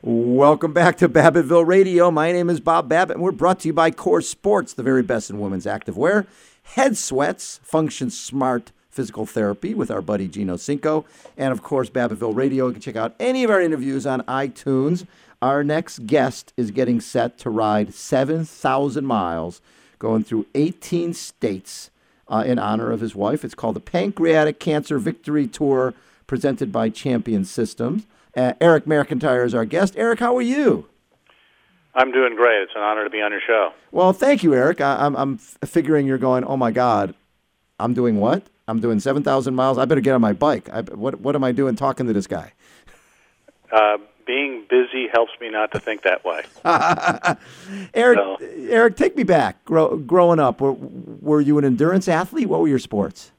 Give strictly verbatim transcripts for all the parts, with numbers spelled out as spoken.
Welcome back to Babbittville Radio. My name is Bob Babbitt, and we're brought to you by Core Sports, the very best in women's activewear. Head Sweats, Function Smart Physical Therapy with our buddy Gino Cinco. And, of course, Babbittville Radio. You can check out any of our interviews on iTunes. Our next guest is getting set to ride seven thousand miles, going through eighteen states uh, in honor of his wife. It's called the Pancreatic Cancer Victory Tour, presented by Champion Systems. Uh, Eric McIntyre is our guest. Eric, how are you? I'm doing great. It's an honor to be on your show. Well, thank you, Eric. I, I'm, I'm figuring you're going, oh, my God, I'm doing what? I'm doing seven thousand miles. I better get on my bike. I, what, what am I doing talking to this guy? Uh, being busy helps me not to think that way. Eric, so. Eric, take me back. Grow, growing up, were, were you an endurance athlete? What were your sports?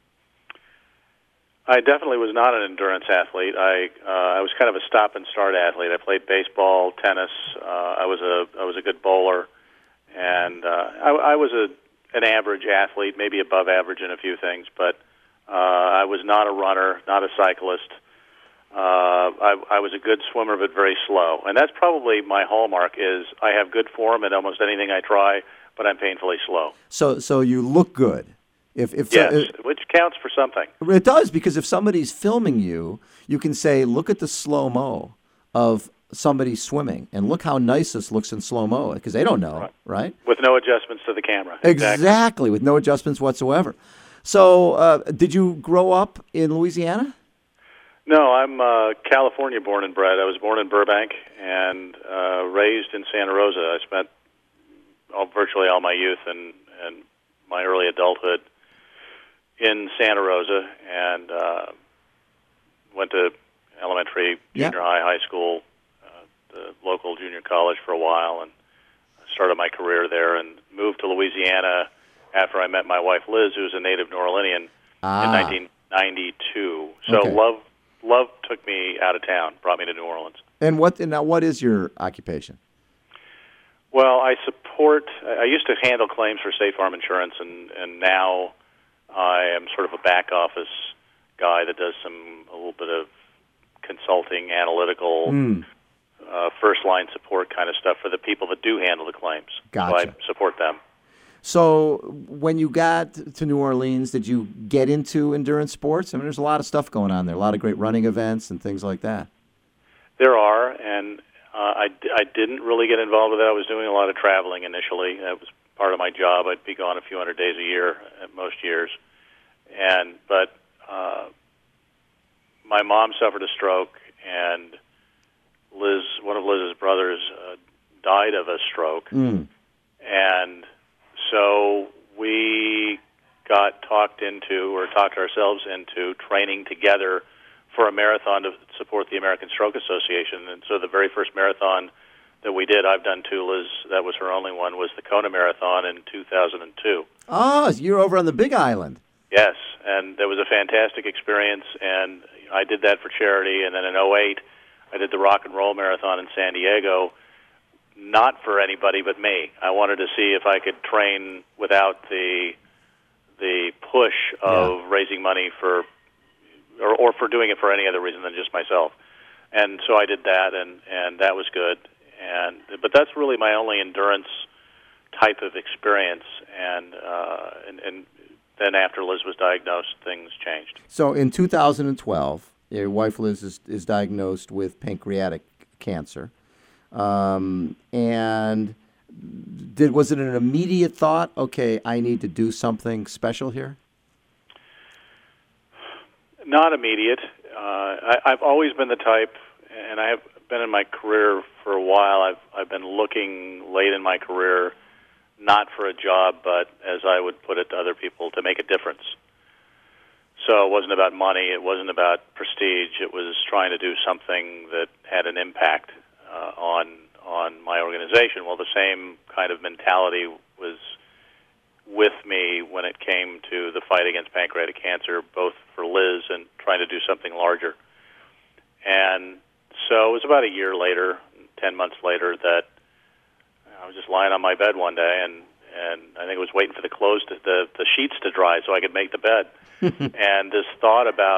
I definitely was not an endurance athlete. I uh, I was kind of a stop and start athlete. I played baseball, tennis. Uh, I was a I was a good bowler, and uh, I, I was a an average athlete, maybe above average in a few things. But uh, I was not a runner, not a cyclist. Uh, I, I was a good swimmer, but very slow, and that's probably my hallmark. Is I have good form at almost anything I try, but I'm painfully slow. So so you look good. If, if yes, so, if, which counts for something. It does, because if somebody's filming you, you can say, look at the slow-mo of somebody swimming, and look how nice this looks in slow-mo, because they don't know, right? right? With no adjustments to the camera. Exactly, exactly with no adjustments whatsoever. So uh, did you grow up in Louisiana? No, I'm uh, California born and bred. I was born in Burbank and uh, raised in Santa Rosa. I spent all, virtually all my youth and, and my early adulthood in Santa Rosa, and uh, went to elementary, junior yeah. high, high school, uh, the local junior college for a while, and started my career there, and moved to Louisiana after I met my wife Liz, who's a native New Orleanian, ah. in nineteen ninety-two. So okay. love love took me out of town, brought me to New Orleans. And what and now what is your occupation? Well, I support. I used to handle claims for State Farm Insurance, and and now I am sort of a back office guy that does some a little bit of consulting, analytical, mm. uh, first line support kind of stuff for the people that do handle the claims. Gotcha. So I support them. So when you got to New Orleans, did you get into endurance sports? I mean, there's a lot of stuff going on there, a lot of great running events and things like that. There are, and uh, I, I didn't really get involved with that. I was doing a lot of traveling initially. That was part of my job. I'd be gone a few hundred days a year at most years. And but uh, my mom suffered a stroke, and Liz, one of Liz's brothers, uh, died of a stroke. Mm. And so we got talked into, or talked ourselves into, training together for a marathon to support the American Stroke Association. And so the very first marathon that we did, I've done two, Liz, that was her only one, was the Kona Marathon in two thousand two. Oh, so you're over on the Big Island. Yes, and that was a fantastic experience, and I did that for charity. And then in oh eight, I did the Rock and Roll Marathon in San Diego, not for anybody but me. I wanted to see if I could train without the the push of yeah. raising money for, or, or for doing it for any other reason than just myself. And so I did that, and, and that was good. And but that's really my only endurance type of experience. And uh, and, and then after Liz was diagnosed, things changed. So in two thousand twelve, your wife Liz is, is diagnosed with pancreatic cancer. Um, and did was it an immediate thought, okay, I need to do something special here? Not immediate. Uh, I, I've always been the type, and I have been in my career for a while. I've I've been looking late in my career, not for a job, but as I would put it to other people, to make a difference. So it wasn't about money. It wasn't about prestige. It was trying to do something that had an impact uh, on on my organization. Well, the same kind of mentality was with me when it came to the fight against pancreatic cancer, both for Liz and trying to do something larger. And so it was about a year later, ten months later, that I was just lying on my bed one day, and, and I think I was waiting for the clothes, to, the, the sheets to dry so I could make the bed. And this thought about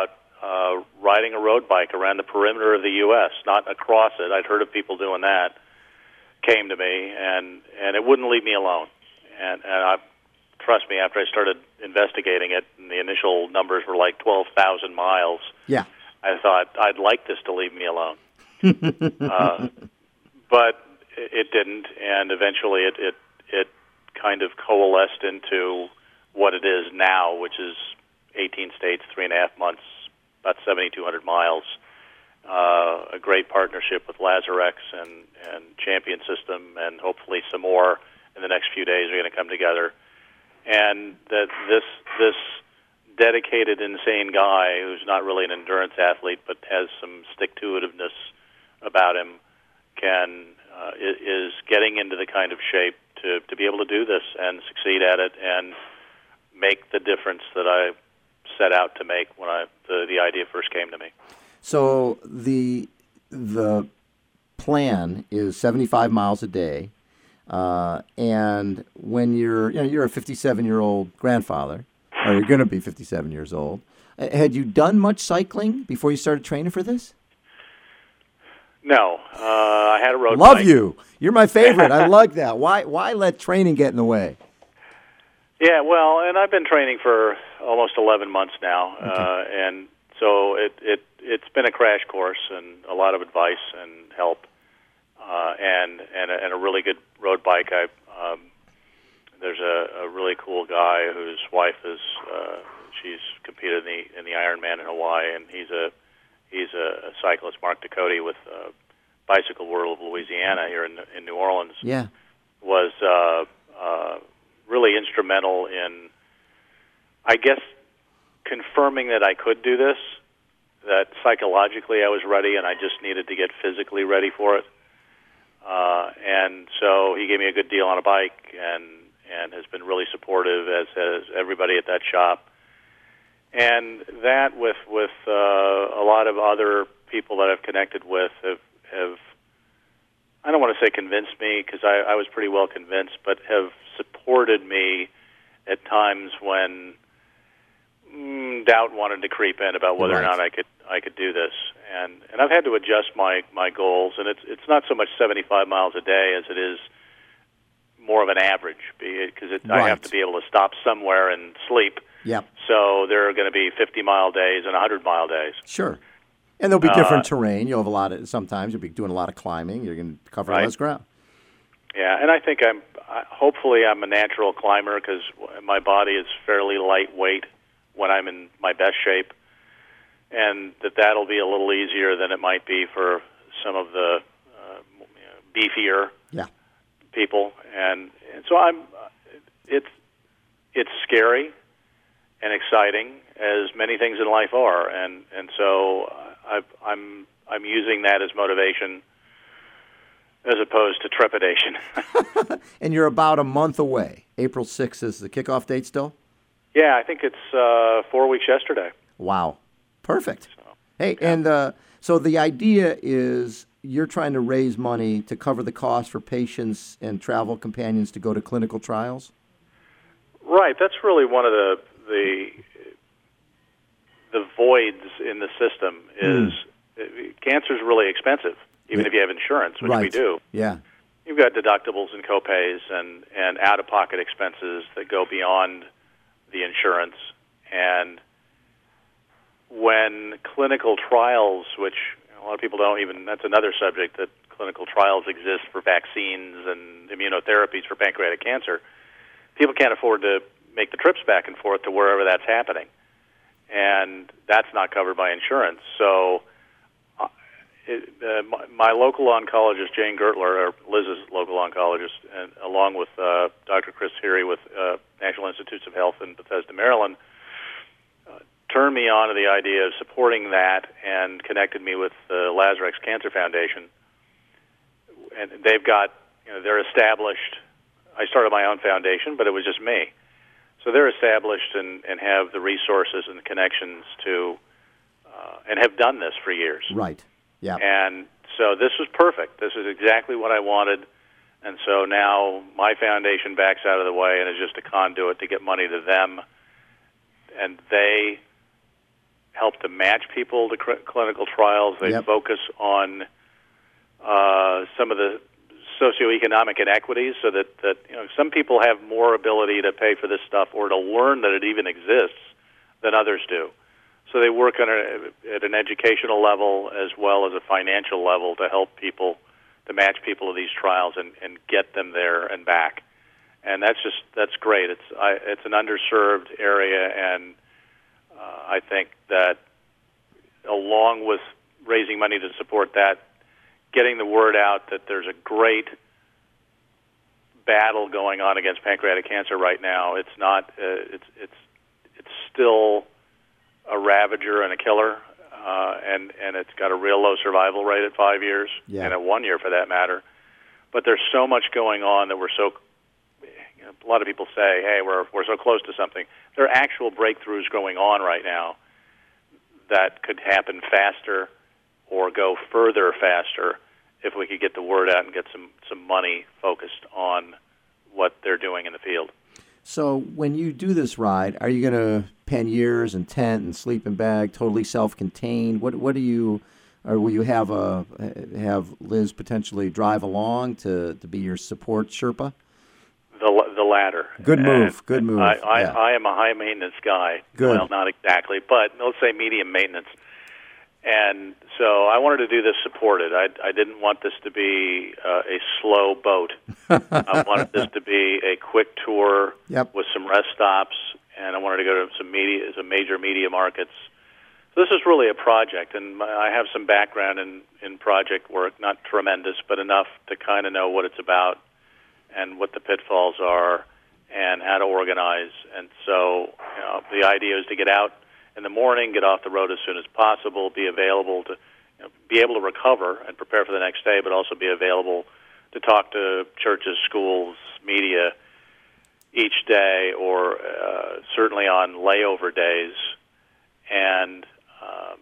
uh, riding a road bike around the perimeter of the U S, not across it. I'd heard of people doing that. Came to me, and, and it wouldn't leave me alone. And, and I, trust me, after I started investigating it, and the initial numbers were like twelve thousand miles, yeah. I thought, I'd like this to leave me alone. uh, but it didn't, and eventually it, it, it kind of coalesced into what it is now, which is eighteen states, three and a half months, about seventy-two hundred miles. Uh, a great partnership with Lazarex and, and Champion System, and hopefully some more in the next few days are going to come together. And that this this dedicated, insane guy who's not really an endurance athlete but has some stick-to-itiveness about him can uh, is getting into the kind of shape to, to be able to do this and succeed at it and make the difference that I set out to make when I the, the idea first came to me. So the the plan is seventy-five miles a day, uh, and when you're you know you're a fifty-seven-year-old grandfather, or you're going to be fifty-seven years old, had you done much cycling before you started training for this? No, uh, I had a road Love bike. you. You're my favorite. I like that. Why why let training get in the way? Yeah, well, and I've been training for almost eleven months now, Okay. uh, and so it, it, it's been a crash course and a lot of advice and help, uh, and, and, a, and a really good road bike. I, um, there's a, a really cool guy whose wife is, uh, she's competed in the, in the Ironman in Hawaii, and he's a, he's a, a cyclist, Mark Ducote, with uh, Bicycle World of Louisiana here in, in New Orleans. Yeah. Was uh, uh, really instrumental in, I guess, confirming that I could do this, that psychologically I was ready and I just needed to get physically ready for it. Uh, and so he gave me a good deal on a bike and, and has been really supportive, as has everybody at that shop. And that, with, with uh, a lot of other people that I've connected with, have, have I don't want to say convinced me, because I, I was pretty well convinced, but have supported me at times when mm, doubt wanted to creep in about whether Right. or not I could I could do this. And and I've had to adjust my, my goals, and it's it's not so much seventy-five miles a day as it is more of an average, because I Right. have to be able to stop somewhere and sleep. Yep. So there are going to be fifty-mile days and one hundred-mile days. Sure. And there'll be different Uh, terrain. You'll have a lot of, sometimes you'll be doing a lot of climbing. You're going to cover Right. less ground. Yeah, and I think I'm, I, hopefully I'm a natural climber, because my body is fairly lightweight when I'm in my best shape, and that that'll be a little easier than it might be for some of the uh, you know, beefier Yeah. people. And, and so I'm, it's, it's scary and exciting, as many things in life are, and, and so I've, I'm, I'm using that as motivation as opposed to trepidation. And you're about a month away. April sixth is the kickoff date still? Yeah, I think it's uh, four weeks yesterday. Wow. Perfect. So, Hey, and uh, so the idea is you're trying to raise money to cover the cost for patients and travel companions to go to clinical trials? right, that's really one of the the the voids in the system. Is mm. Cancer is really expensive, even Yeah. if you have insurance, which right. we do. Yeah. You've got deductibles and copays and, and out-of-pocket expenses that go beyond the insurance. And when clinical trials, which a lot of people don't even, that's another subject, that clinical trials exist for vaccines and immunotherapies for pancreatic cancer, people can't afford to make the trips back and forth to wherever that's happening. And that's not covered by insurance. So uh, it, uh, my, my local oncologist, Jane Gertler, or Liz's local oncologist, and along with uh, Doctor Chris Heery with uh, National Institutes of Health in Bethesda, Maryland, uh, turned me on to the idea of supporting that and connected me with the Lazarex Cancer Foundation. And they've got, you know, they're established. I started my own foundation, but it was just me. So they're established and, and have the resources and the connections to, uh, and have done this for years. Right. Yeah. And so this was perfect. This is exactly what I wanted. And so now my foundation backs out of the way and is just a conduit to get money to them. And they help to match people to cl- clinical trials. They Yep. focus on uh, some of the socioeconomic inequities, so that, that you know some people have more ability to pay for this stuff or to learn that it even exists than others do. So they work on a, at an educational level as well as a financial level to help people, to match people to these trials and, and get them there and back. And that's just that's great. It's I, it's an underserved area, and uh, I think that along with raising money to support that, getting the word out that there's a great battle going on against pancreatic cancer right now. It's not. Uh, it's it's it's still a ravager and a killer, uh, and and it's got a real low survival rate at five years, yeah. and at one year for that matter. But there's so much going on that we're so. You know, a lot of people say, "Hey, we're we're so close to something." There are actual breakthroughs going on right now that could happen faster or go further faster if we could get the word out and get some, some money focused on what they're doing in the field. So when you do this ride, are you going to panniers and tent and sleeping bag, totally self-contained? What what do you, or will you have a have Liz potentially drive along to, to be your support Sherpa? The the latter. Good move. And good move. I, I, yeah. I am a high maintenance guy. Good. Well, not exactly, but let's say medium maintenance. And so I wanted to do this supported. I, I didn't want this to be uh, a slow boat. I wanted this to be a quick tour yep. with some rest stops, and I wanted to go to some media, some major media markets. So this is really a project, and I have some background in, in project work, not tremendous, but enough to kind of know what it's about and what the pitfalls are and how to organize. And so you know, the idea is to get out in the morning, get off the road as soon as possible, be available to you know, be able to recover and prepare for the next day, but also be available to talk to churches, schools, media each day, or uh, certainly on layover days. And um,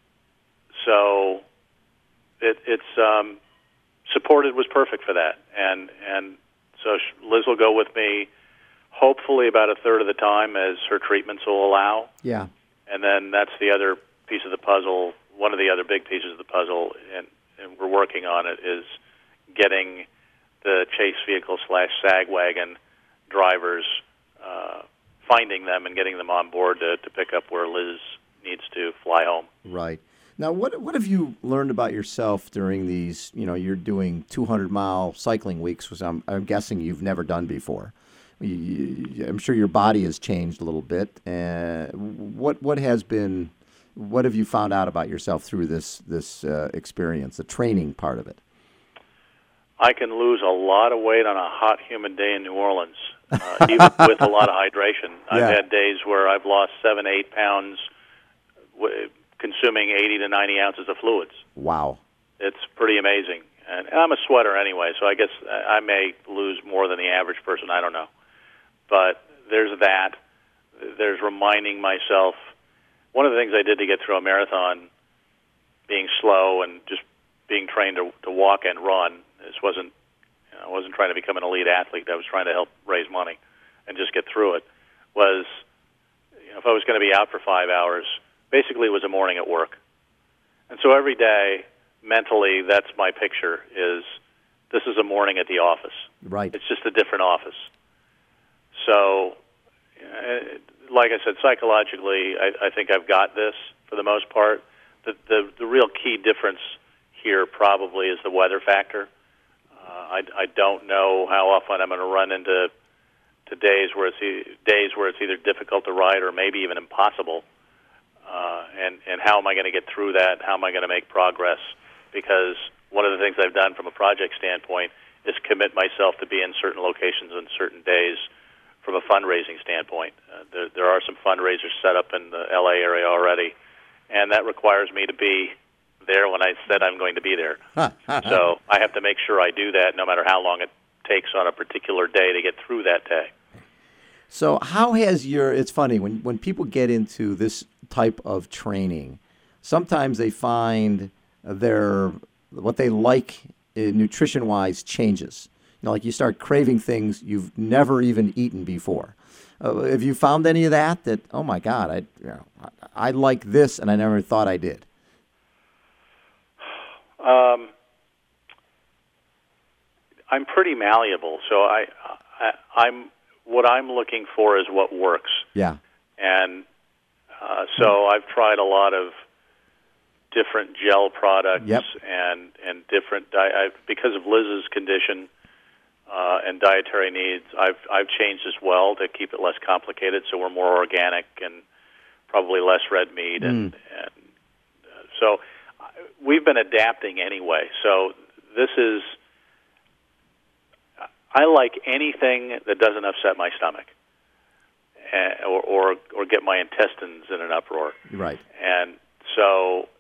so it, it's um, supported was perfect for that. And, and so Liz will go with me hopefully about a third of the time as her treatments will allow. Yeah. And then that's the other piece of the puzzle, one of the other big pieces of the puzzle, and, and we're working on it, is getting the chase vehicle slash sag wagon drivers, uh, finding them and getting them on board to, to pick up where Liz needs to fly home. Right. Now, what what have you learned about yourself during these, you know, you're doing two hundred mile cycling weeks, which I'm, I'm guessing you've never done before. You, I'm sure your body has changed a little bit. Uh, what what has been, what have you found out about yourself through this this uh, experience, the training part of it? I can lose a lot of weight on a hot, humid day in New Orleans, uh, even with a lot of hydration. I've Yeah. had days where I've lost seven, eight pounds, w- consuming eighty to ninety ounces of fluids. Wow. It's pretty amazing. And, and I'm a sweater anyway, so I guess I may lose more than the average person. I don't know. But there's that. There's reminding myself. One of the things I did to get through a marathon, being slow and just being trained to, to walk and run, this wasn't, you know, I wasn't trying to become an elite athlete. I was trying to help raise money and just get through it, was, you know, if I was going to be out for five hours, basically it was a morning at work. And so every day, mentally, that's my picture, is this is a morning at the office. Right. It's just a different office. So, uh, like I said, psychologically, I, I think I've got this for the most part. The, the, the real key difference here probably is the weather factor. Uh, I, I don't know how often I'm going to run into to days where it's e- days where it's either difficult to ride or maybe even impossible. Uh, and, and how am I going to get through that? How am I going to make progress? Because one of the things I've done from a project standpoint is commit myself to be in certain locations on certain days. From a fundraising standpoint, uh, there, there are some fundraisers set up in the L A area already, and that requires me to be there when I said I'm going to be there. So I have to make sure I do that no matter how long it takes on a particular day to get through that day. So how has your, it's funny, when, when people get into this type of training, sometimes they find their, what they like uh, nutrition-wise changes. know, like you start craving things you've never even eaten before. Uh, have you found any of that? That oh my God, I you know, I, I like this and I never thought I did. Um, I'm pretty malleable, so I, I I'm what I'm looking for is what works. Yeah, and uh, so I've tried a lot of different gel products Yep. and and different di- I've, because of Liz's condition uh, and dietary needs. I've I've changed as well to keep it less complicated, so we're more organic and probably less red meat, and, Mm. and uh, so we've been adapting anyway. So this is I like anything that doesn't upset my stomach. Uh, or, or or get my intestines in an uproar. Right. And so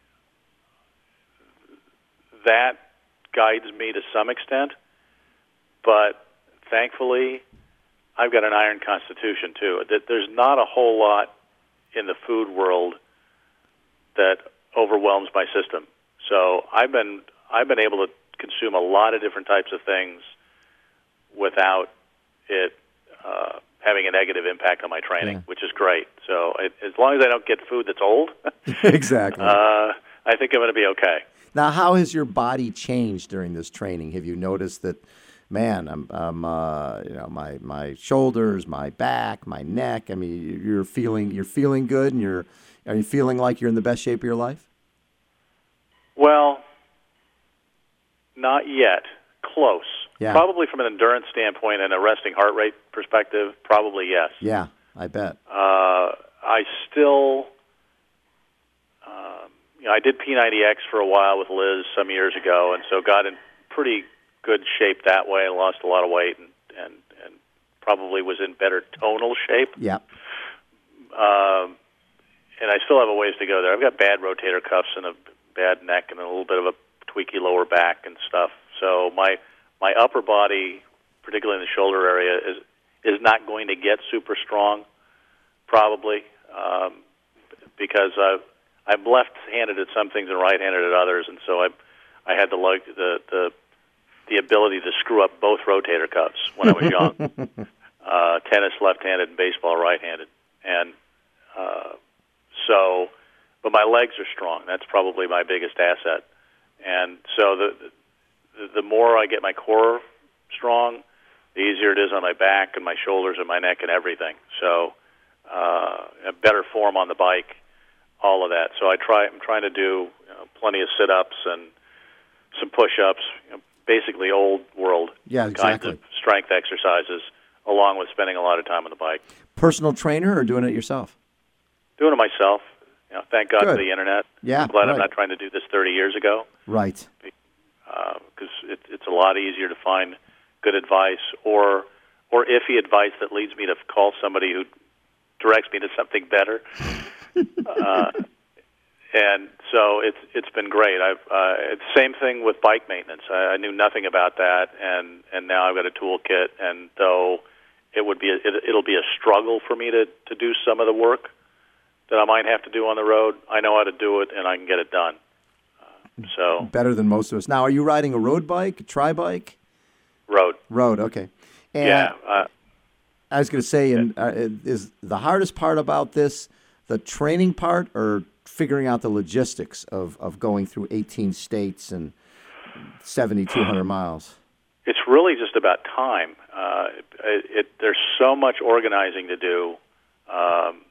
that guides me to some extent, but thankfully I've got an iron constitution too. There's not a whole lot in the food world that overwhelms my system. So I've been I've been able to consume a lot of different types of things without it uh, having a negative impact on my training, Yeah. which is great. So it, as long as I don't get food that's old, Exactly. uh, I think I'm going to be okay. Now, how has your body changed during this training? Have you noticed that, man, I'm, I'm uh, you know, my my shoulders, my back, my neck. I mean, you're feeling you're feeling good, and you're are you feeling like you're in the best shape of your life? Well, not yet. Close. Yeah. Probably from an endurance standpoint and a resting heart rate perspective, probably yes. Yeah, I bet. Uh, I still, um, you know, I did P ninety X for a while with Liz some years ago, and so got in pretty good shape that way. I lost a lot of weight and, and, and probably was in better tonal shape. Yeah. Um, and I still have a ways to go there. I've got bad rotator cuffs and a bad neck and a little bit of a tweaky lower back and stuff. So my my upper body, particularly in the shoulder area, is is not going to get super strong, probably, um, because I've I'm left-handed at some things and right-handed at others, and so I I had the lug, the the the ability to screw up both rotator cuffs when I was young. uh, tennis left-handed and baseball right-handed, and uh, so, but my legs are strong. That's probably my biggest asset, and so the the, the more I get my core strong, the easier it is on my back and my shoulders and my neck and everything. So, uh, a better form on the bike, all of that. So I try. I'm trying to do you know, plenty of sit-ups and some push-ups. You know, basically, old world Yeah, exactly. kinds of strength exercises, along with spending a lot of time on the bike. Personal trainer or doing it yourself? Doing it myself. You know, thank God Good. for the internet. Yeah, I'm glad right. I'm not trying to do this thirty years ago, Right. because uh, it, it's a lot easier to find good advice or or iffy advice that leads me to call somebody who directs me to something better. uh, and so it's it's been great. I've uh, it's the same thing with bike maintenance. I, I knew nothing about that, and and now I've got a toolkit. And though it would be a, it, it'll be a struggle for me to to do some of the work that I might have to do on the road, I know how to do it, and I can get it done. Uh, so Better than most of us. Now, are you riding a road bike, a tri-bike? road, Road, okay. And yeah. Uh, I was going to say, and uh, is the hardest part about this the training part, or figuring out the logistics of, of going through eighteen states and seventy-two hundred miles? It's really just about time. Uh, it, it, there's so much organizing to do. Um,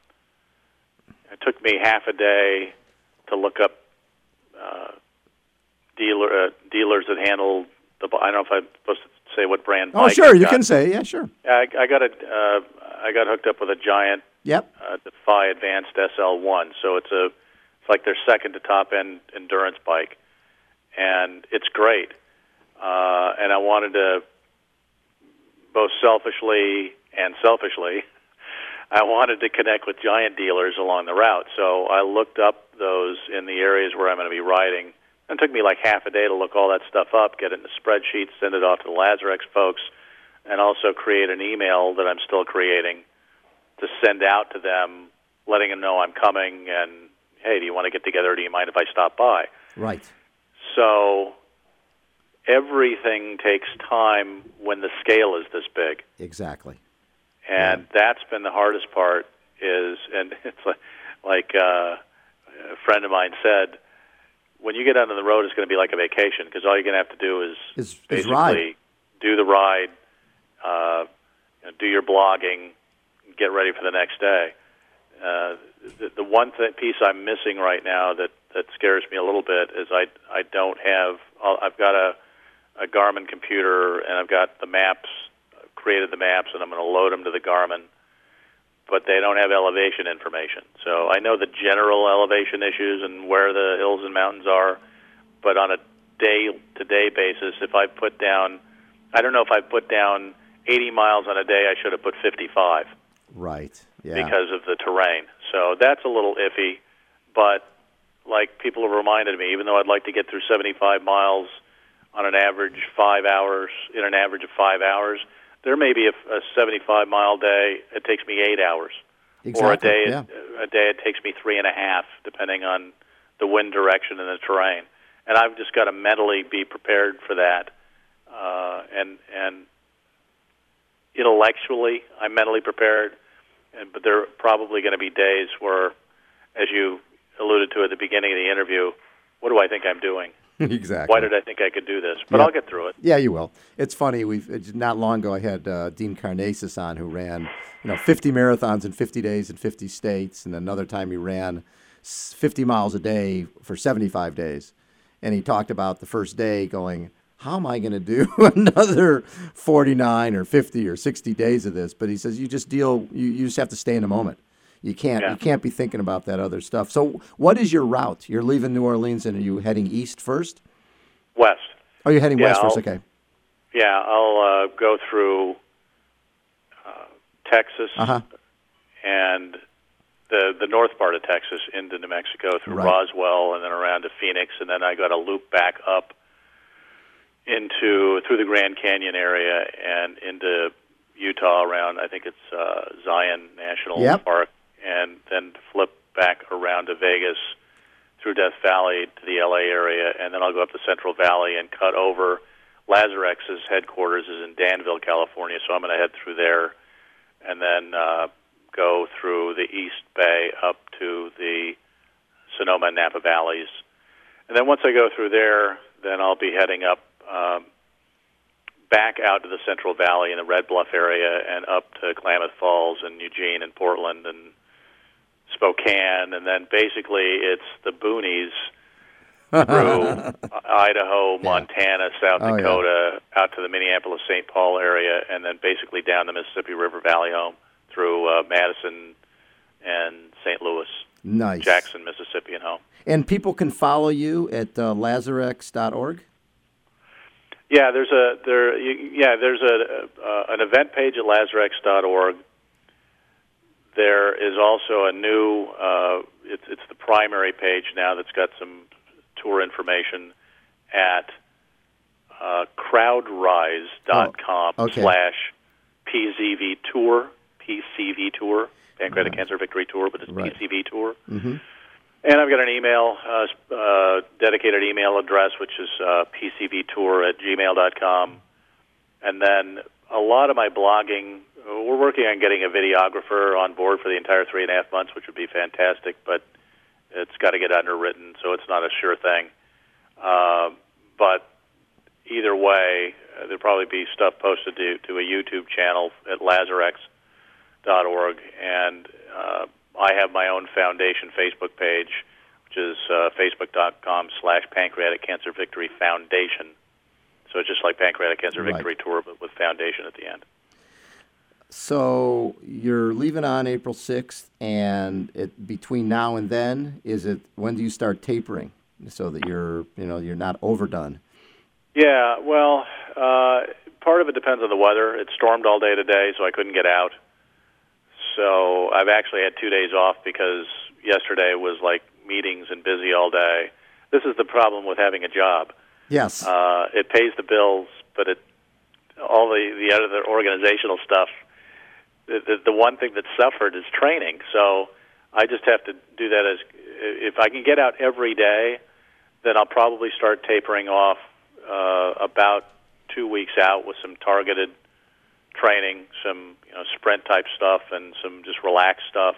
it took me half a day to look up uh, dealer uh, dealers that handle the. I don't know if I'm supposed to say what brand. Oh, bike sure, I you got. can say, yeah, sure. I, I got a. Uh, I got hooked up with a giant Yep. uh, Defy Advanced S L one. So it's a. It's like their second to top end endurance bike, and it's great. Uh, and I wanted to, both selfishly and selfishly, I wanted to connect with giant dealers along the route. So I looked up those in the areas where I'm going to be riding. It took me like half a day to look all that stuff up, get it in a spreadsheet, send it off to the Lazarex folks, and also create an email that I'm still creating to send out to them, letting them know I'm coming, and, hey, do you want to get together, or do you mind if I stop by? Right. So everything takes time when the scale is this big. Exactly. And yeah. that's been the hardest part is, and it's like, like uh, a friend of mine said, when you get out on the road, it's going to be like a vacation because all you're going to have to do is, is basically is ride. do the ride, uh, you know, do your blogging, get ready for the next day. Uh, the, the one th- piece I'm missing right now that, that scares me a little bit is I, I don't have, I've got a, a Garmin computer and I've got the maps, created the maps, and I'm going to load them to the Garmin, but they don't have elevation information. So I know the general elevation issues and where the hills and mountains are, but on a day-to-day basis, if I put down, I don't know if I put down eighty miles on a day, I should have put fifty-five. Right, yeah. Because of the terrain. So that's a little iffy, but like people have reminded me, even though I'd like to get through seventy-five miles on an average five hours, in an average of five hours, there may be a, a seventy-five mile day, it takes me eight hours. Exactly, or a day, yeah. a day it takes me three and a half, depending on the wind direction and the terrain. And I've just got to mentally be prepared for that. Uh, and and intellectually, I'm mentally prepared. And, but there are probably going to be days where, as you alluded to at the beginning of the interview, what do I think I'm doing? Exactly. Why did I think I could do this? But yep. I'll get through it. Yeah, you will. It's funny. We've it's not long ago I had uh, Dean Karnazes on, who ran, you know, fifty marathons in fifty days in fifty states, and another time he ran fifty miles a day for seventy-five days. And he talked about the first day going, how am I going to do another forty-nine or fifty or sixty days of this? But he says you just deal. You, you just have to stay in the moment. You can't yeah. you can't be thinking about that other stuff. So what is your route? You're leaving New Orleans and are you heading east first? West. Oh, you're heading yeah, west I'll, first, okay. Yeah, I'll uh, go through uh, Texas uh-huh. and the the north part of Texas into New Mexico through right. Roswell and then around to Phoenix, and then I got to loop back up into through the Grand Canyon area and into Utah around, I think it's uh, Zion National yep. Park, and then flip back around to Vegas through Death Valley to the L A area, and then I'll go up the Central Valley and cut over. Lazarex's headquarters is in Danville, California, so I'm going to head through there, and then uh, go through the East Bay up to the Sonoma and Napa Valleys. And then once I go through there, then I'll be heading up um, back out to the Central Valley in the Red Bluff area and up to Klamath Falls and Eugene and Portland and Spokane, and then basically it's the boonies through Idaho, Montana, yeah. South oh, Dakota, yeah. out to the Minneapolis-Saint Paul area, and then basically down the Mississippi River Valley home through uh, Madison and Saint Louis. Nice. Jackson, Mississippi, and home. And people can follow you at uh, Lazarex dot org? Yeah, there's a there. Yeah, there's a uh, an event page at Lazarex dot org. There is also a new. Uh, it's it's the primary page now that's got some tour information at uh, crowdrise dot com oh, okay. slash P Z V tour P C V tour Pancreatic right. Cancer Victory Tour, but it's right. P C V tour. Mm-hmm. And I've got an email, uh, uh, dedicated email address, which is uh, p c v tour at gmail dot com. And then a lot of my blogging, we're working on getting a videographer on board for the entire three and a half months, which would be fantastic, but it's got to get underwritten, so it's not a sure thing. Uh, but either way, uh, there'll probably be stuff posted to, to a YouTube channel at Lazarex dot org, and uh, I have my own foundation Facebook page, which is uh, facebook dot com slash Pancreatic Cancer Victory Foundation. So it's just like Pancreatic Cancer right. Victory Tour, but with foundation at the end. So you're leaving on April sixth, and it, between now and then, is it when do you start tapering so that you're you know you're not overdone? Yeah, well, uh, part of it depends on the weather. It stormed all day today, so I couldn't get out. So I've actually had two days off because yesterday was like meetings and busy all day. This is the problem with having a job. Yes. Uh, it pays the bills, but it all the, the other organizational stuff, the, the, the one thing that suffered is training. So I just have to do that as, if I can get out every day, then I'll probably start tapering off uh, about two weeks out with some targeted training, some you know, sprint type stuff, and some just relaxed stuff.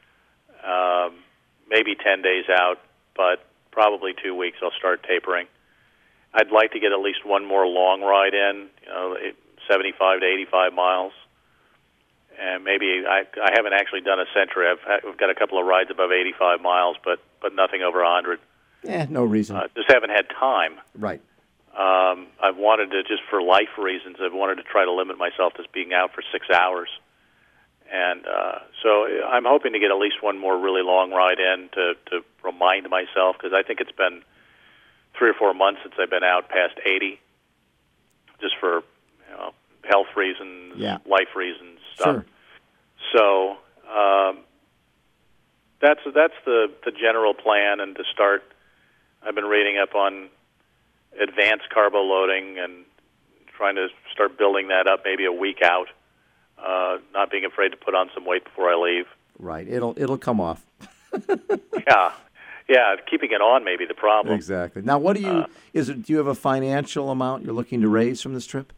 Um, maybe ten days out, but probably two weeks I'll start tapering. I'd like to get at least one more long ride in, you know, seventy-five to eighty-five miles. And maybe I, I haven't actually done a century. I've, I've got a couple of rides above eighty-five miles, but, but nothing over one hundred. Yeah, no reason. Uh, just haven't had time. Right. Um, I've wanted to, just for life reasons, I've wanted to try to limit myself to being out for six hours. And uh, so I'm hoping to get at least one more really long ride in to, to remind myself, because I think it's been three or four months since I've been out past eighty, just for you know, health reasons, yeah. life reasons, stuff. Sure. So um, that's that's the, the general plan, and to start, I've been reading up on advanced carbo loading and trying to start building that up maybe a week out, uh, not being afraid to put on some weight before I leave. Right. It'll it'll come off. yeah. Yeah, keeping it on may be the problem. Exactly. Now, what do you, uh, is it, do you have a financial amount you're looking to raise from this trip?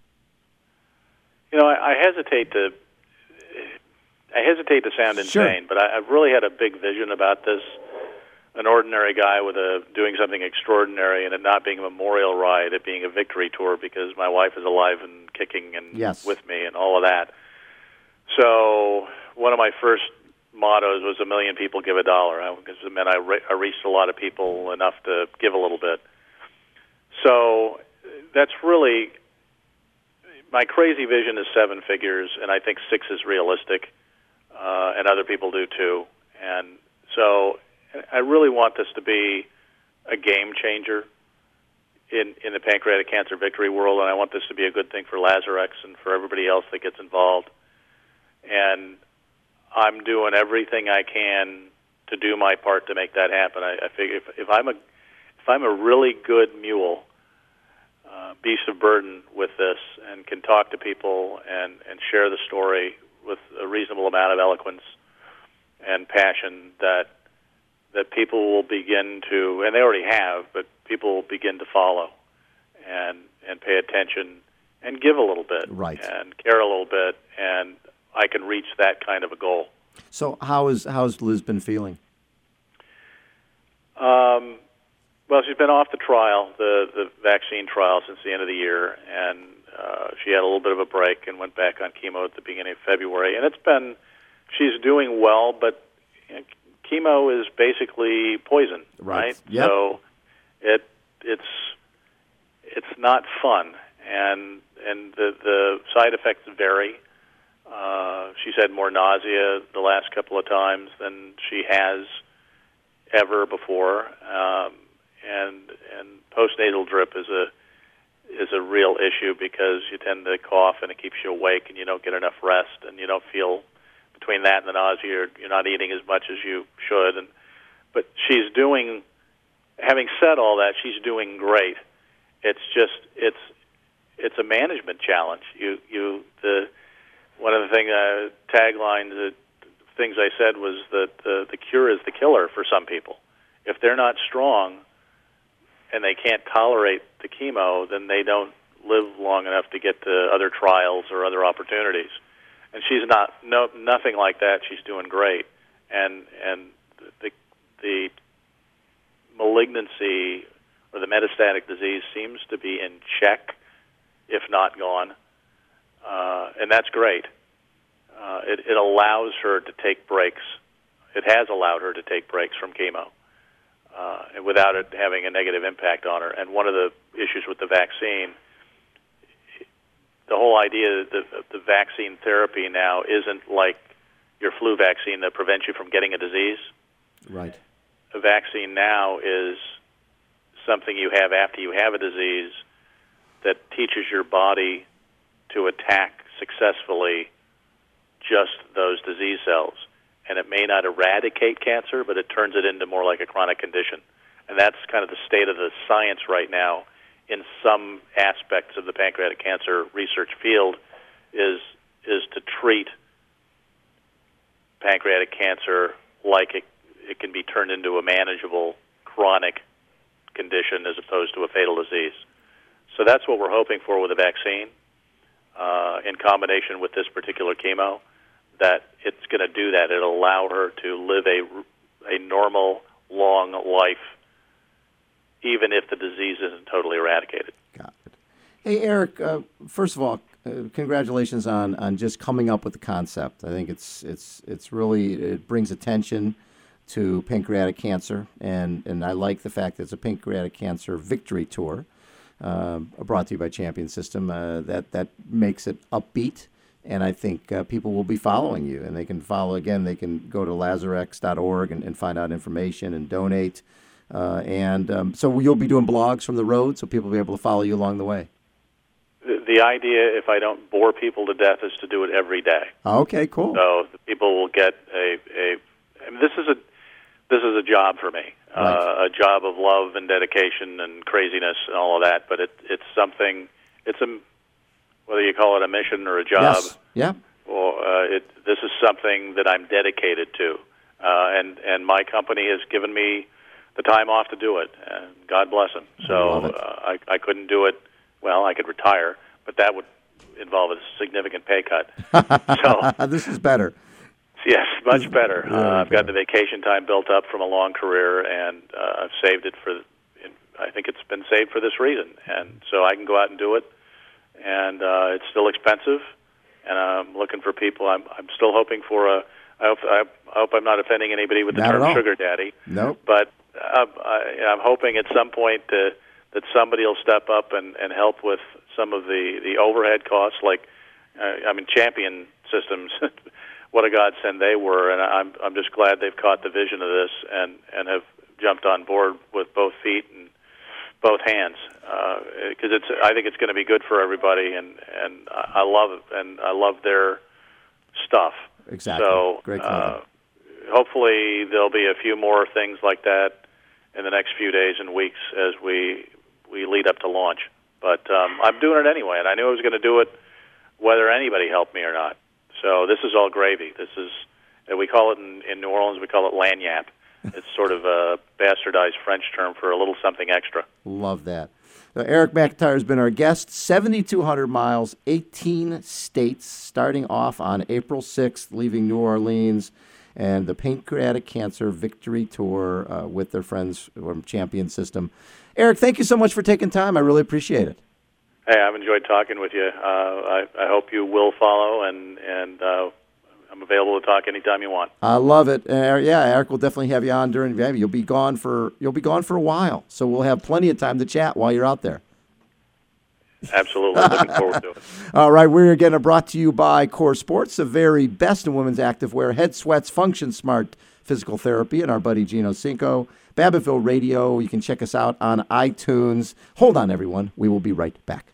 You know, I, I hesitate to, I hesitate to sound sure. insane, but I, I've really had a big vision about this. An ordinary guy with a doing something extraordinary, and it not being a memorial ride, it being a victory tour, because my wife is alive and kicking and yes. with me and all of that. So one of my first mottos was a million people give a dollar, because it meant I, re- I reached a lot of people enough to give a little bit. So that's really, my crazy vision is seven figures, and I think six is realistic, uh, and other people do too. And so I really want this to be a game changer in, in the pancreatic cancer victory world, and I want this to be a good thing for Lazarex and for everybody else that gets involved. And I'm doing everything I can to do my part to make that happen. I, I figure if, if I'm a if I'm a really good mule, uh, beast of burden with this, and can talk to people and, and share the story with a reasonable amount of eloquence and passion, that that people will begin to, and they already have, but people will begin to follow and and pay attention and give a little bit, right, and care a little bit, and I can reach that kind of a goal. So how is how's Liz been feeling? Um, well, she's been off the trial, the the vaccine trial, since the end of the year, and uh, she had a little bit of a break and went back on chemo at the beginning of February. And it's been, she's doing well, but you know, chemo is basically poison, right? right? Yep. So it it's it's not fun, and and the the side effects vary. Uh, she's had more nausea the last couple of times than she has ever before, um, and and postnatal drip is a is a real issue, because you tend to cough and it keeps you awake, and you don't get enough rest, and you don't feel, between that and the nausea, you're, you're not eating as much as you should. And but she's doing. Having said all that, she's doing great. It's just it's it's a management challenge. You you the One of the thing uh, taglines, uh, things I said was that uh, the cure is the killer for some people. If they're not strong and they can't tolerate the chemo, then they don't live long enough to get to other trials or other opportunities. And she's not no nothing like that. She's doing great, and and the the malignancy or the metastatic disease seems to be in check, if not gone. Uh, and that's great. Uh, it, it allows her to take breaks. It has allowed her to take breaks from chemo uh, and without it having a negative impact on her. And one of the issues with the vaccine, the whole idea that the, the vaccine therapy now isn't like your flu vaccine that prevents you from getting a disease. Right. A vaccine now is something you have after you have a disease that teaches your body to attack successfully just those disease cells. And it may not eradicate cancer, but it turns it into more like a chronic condition. And that's kind of the state of the science right now in some aspects of the pancreatic cancer research field, is is to treat pancreatic cancer like it, it can be turned into a manageable chronic condition as opposed to a fatal disease. So that's what we're hoping for with the vaccine, uh, in combination with this particular chemo, that it's going to do that. It'll allow her to live a, a normal, long life, even if the disease isn't totally eradicated. Got it. Hey, Eric, uh, first of all, uh, congratulations on, on just coming up with the concept. I think it's it's it's really, it brings attention to pancreatic cancer, and, and I like the fact that it's a pancreatic cancer victory tour, uh, brought to you by Champion System. Uh, that, that makes it upbeat, and I think uh, people will be following you, and they can follow, again, they can go to lazarex dot org and, and find out information and donate. Uh, and um, so you'll be doing blogs from the road, so people will be able to follow you along the way. The, the idea, if I don't bore people to death, is to do it every day. Okay, cool. So the people will get a, a I mean, this is a this is a job for me, Right. uh, a job of love and dedication and craziness and all of that. But it, it's something. It's a whether you call it a mission or a job. Yes. Yeah. Well, uh, it, this is something that I'm dedicated to, uh, and and my company has given me the time off to do it, and God bless them. So I, uh, I, I couldn't do it. Well, I could retire, but that would involve a significant pay cut. So this is better. Yes, much better. Yeah, Uh, I've got the vacation time built up from a long career, and uh, I've saved it for. I think it's been saved for this reason, and so I can go out and do it. And uh, it's still expensive, and I'm looking for people. I'm I'm still hoping for a. I hope I, I hope I'm not offending anybody with the Not at term all. sugar daddy. Nope. But uh, I, I'm hoping at some point uh, that somebody will step up and, and help with some of the, the overhead costs. Like, uh, I mean, Champion Systems, what a godsend they were, and I'm I'm just glad they've caught the vision of this and, and have jumped on board with both feet and both hands, because uh, it's I think it's going to be good for everybody, and, and I love it, and I love their stuff. Exactly. So Great uh, hopefully there'll be a few more things like that in the next few days and weeks as we we lead up to launch. But um, I'm doing it anyway, and I knew I was going to do it whether anybody helped me or not. So this is all gravy. This is, we call it in, in New Orleans, we call it lagniappe. It's sort of a bastardized French term for a little something extra. Love that. Now, Eric McIntyre has been our guest. seventy-two hundred miles, eighteen states, starting off on April sixth, leaving New Orleans, and the Pancreatic Cancer Victory Tour uh, with their friends from Champion System. Eric, thank you so much for taking time. I really appreciate it. Hey, I've enjoyed talking with you. Uh, I, I hope you will follow, and, and uh, I'm available to talk anytime you want. I love it. Uh, yeah, Eric will definitely have you on during. You'll be gone for you'll be gone for a while, so we'll have plenty of time to chat while you're out there. Absolutely, looking forward to it. All right, we're again brought to you by Core Sports, the very best in women's activewear, Head Sweats, Function Smart Physical Therapy, and our buddy Gino Cinco. Babbittville Radio. You can check us out on iTunes. Hold on, everyone. We will be right back.